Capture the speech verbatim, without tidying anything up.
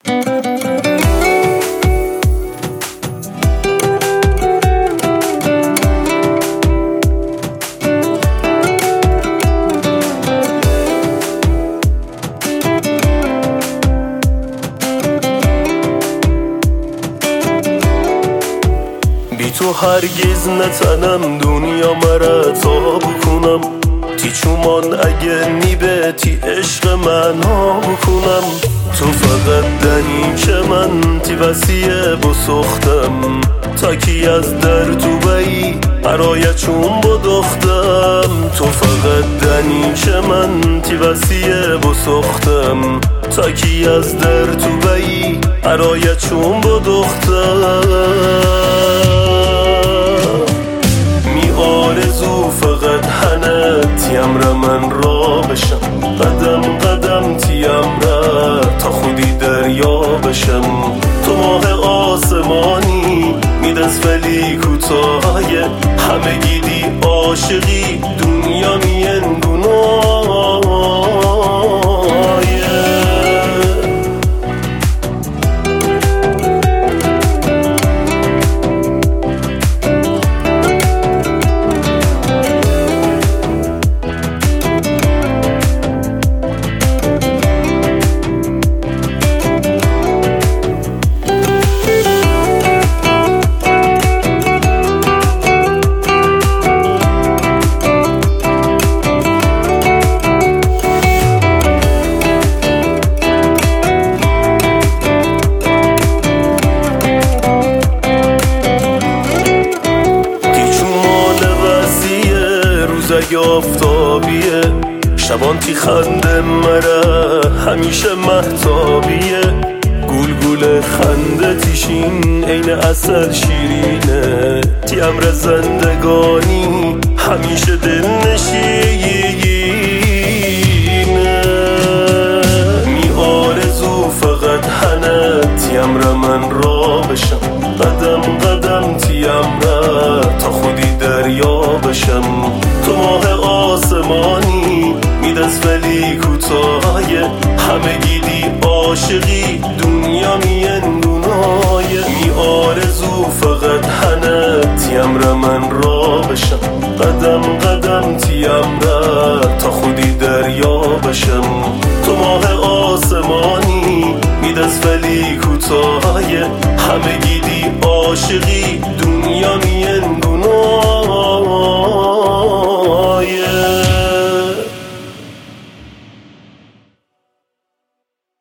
تو هرگز نتنم دنیا مرا تا بکنم تی چومان اگه نیبه تی عشق من ها بکنم تو فقط دنی که من تی وسیه بسختم تا کی از در تو بایی برای چون بدختم تو فقط دنی که من تی وسیه بسختم تا کی از در تو بایی برای چون بدختم آرزو فقط هنه تیم را من را بشم قدم قدم تیم را تا خودی دریا بشم تو ماه آسمانی میدست ولی کوتاهی همه گیدی عاشقی دنیا مین گناه روزای آفتابیه شبان تی خنده مرا همیشه محتابیه گول گول خنده تیشین عین عسل شیرینه تی امر زندگانی همیشه دل نشینه می آرزو فقط هنه تی امر من را بشم قدم قدم تی امر تا خودی دریا بشم تو ماه آسمانی میدست ولی کوتاهی همه گیدی عاشقی دنیا مین گناه می آرزو فقط هنه تیم را من را بشم قدم قدم تیم را تا خودی دریا بشم تو ماه آسمانی میدست ولی کوتاهی همه